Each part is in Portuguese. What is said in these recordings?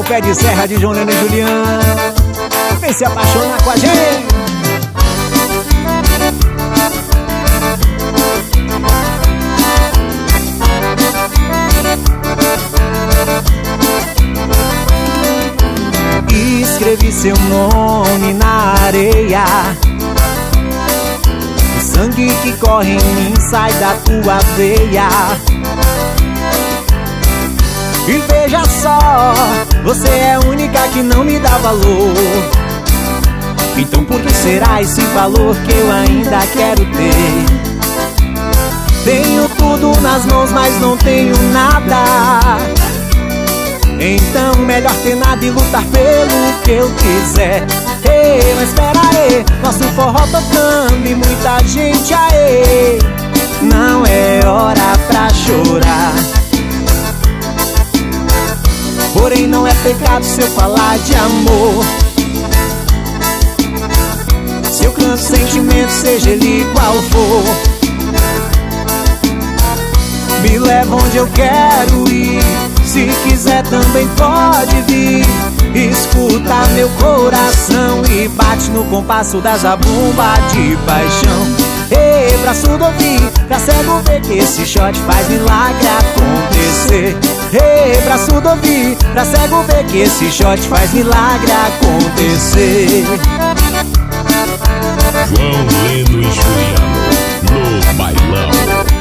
Pé de Serra de João Neno e Juliano. Vem se apaixonar com a gente. Escrevi seu nome na areia. O sangue que corre em mim sai da tua veia. E veja só, você é a única que não me dá valor. Então por que será esse valor que eu ainda quero ter? Tenho tudo nas mãos, mas não tenho nada. Então melhor ter nada e lutar pelo que eu quiser. Ei, mas espera aí, nosso forró tocando e muita gente aí. Não é hora pra chorar. Porém não é pecado se eu falar de amor. Se eu canto sentimento, seja ele qual for, me leva onde eu quero ir. Se quiser também pode vir. Escuta meu coração e bate no compasso da zabumba de paixão. Ei, braço do ouvido, pra cego ver que esse shot faz milagre acontecer. Ei, braço do ouvido, pra cego ver que esse shot faz milagre acontecer. João Neno e Juliano no bailão.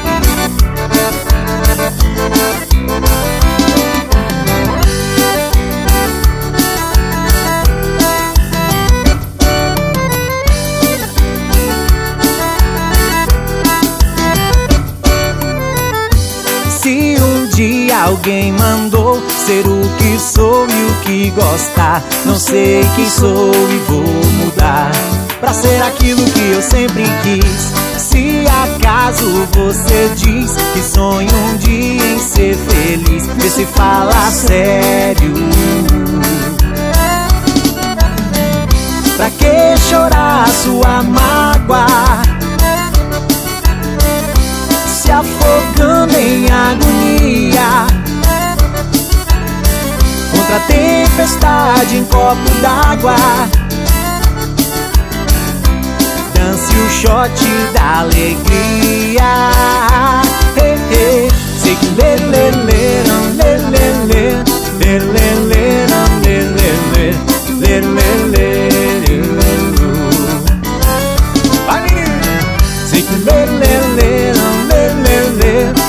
Se um dia alguém mandou ser o que sou e o que gostar, não sei quem sou e vou mudar pra ser aquilo que eu sempre quis. Se acaso você diz que sonha um dia em ser feliz, vê se fala sério. Pra que chorar sua mágoa, se afogando em agonia contra a tempestade em copo d'água? Dance o shot da alegria. Hey, hey. Sei que lê, lê, lê, não, lê, lê, lê, lê, lê, lê, não, lê, lê, lê, lê, lê, lê, lê. Vai, menino! Sei que lê, lê, lê, não, lê, lê, lê,